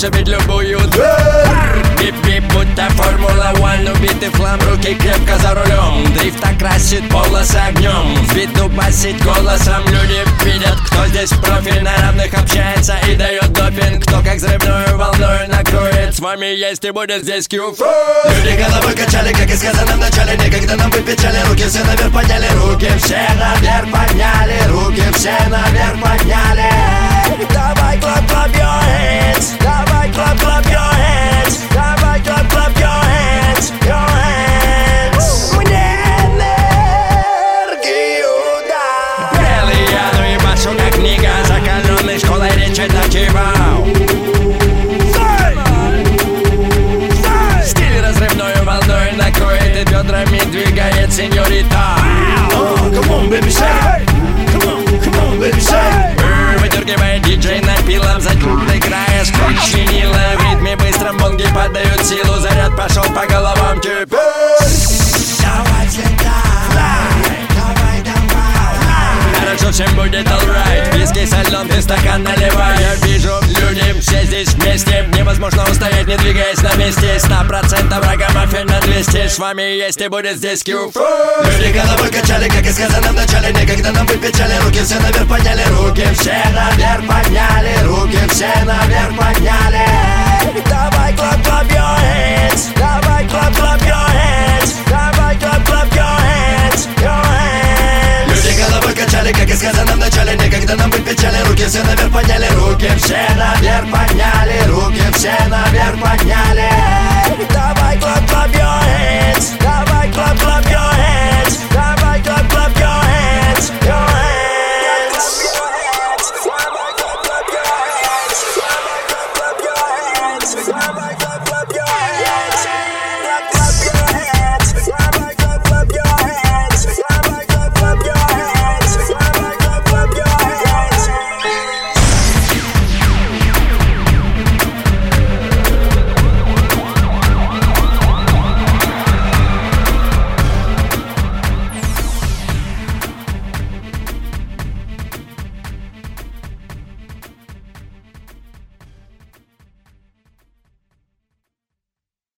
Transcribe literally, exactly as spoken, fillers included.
зашибить любую дверь. Бип-бип, будто Формула один, убитый флам, руки крепко за рулем. Дрифт окрасит полосы огнем, в биту басить голосом. Люди видят, кто здесь профиль, на равных общается и дает допинг. Кто как взрывную волною накроет, с вами есть и будет здесь кью эф эй. Люди головой качали, как и сказано в начале. Никогда нам быть печали, руки все наверх подняли. Руки все наверх подняли, руки все наверх подняли. Давай, clap, clap your hands. Давай, clap, clap your hands. Давай, clap, clap your hands. Your hands. Мне энергию дай. Белый я, ну и башу, как книга, закаленный школой речи накивал. Стиль разрывную волной накроет и бедрами двигает сеньорита. Come on, baby, shake. Come on, come on, baby, shake. Выдергивает диджей напилом, затем играешь ключ винила. В ритме быстром бонги поддают силу, заряд пошел по головам теперь. Давай взлетай, давай, давай. Хорошо, всем будет alright. Виски соленый стакан наливай. Я вижу, люди все здесь вместе. Невозможно устоять, не двигаясь на месте. Сто процентов рагамаффин на двести. С вами есть и будет здесь кью эф эй. Люди головой качали, как и сказано в начале. Никогда нам быть печали, руки все наверх подняли. Руки все наверх подняли, руки все наверх подняли. Давай, clap, clap your hands. Давай, clap, clap your hands. Давай, clap, clap your hands. Your hands. Люди головой качали, как и сказано в начале. Никогда нам быть печали, руки все наверх подняли. Руки все наверх подняли, руки все наверх подняли. Давай, clap, clap your hands. Давай, clap, clap.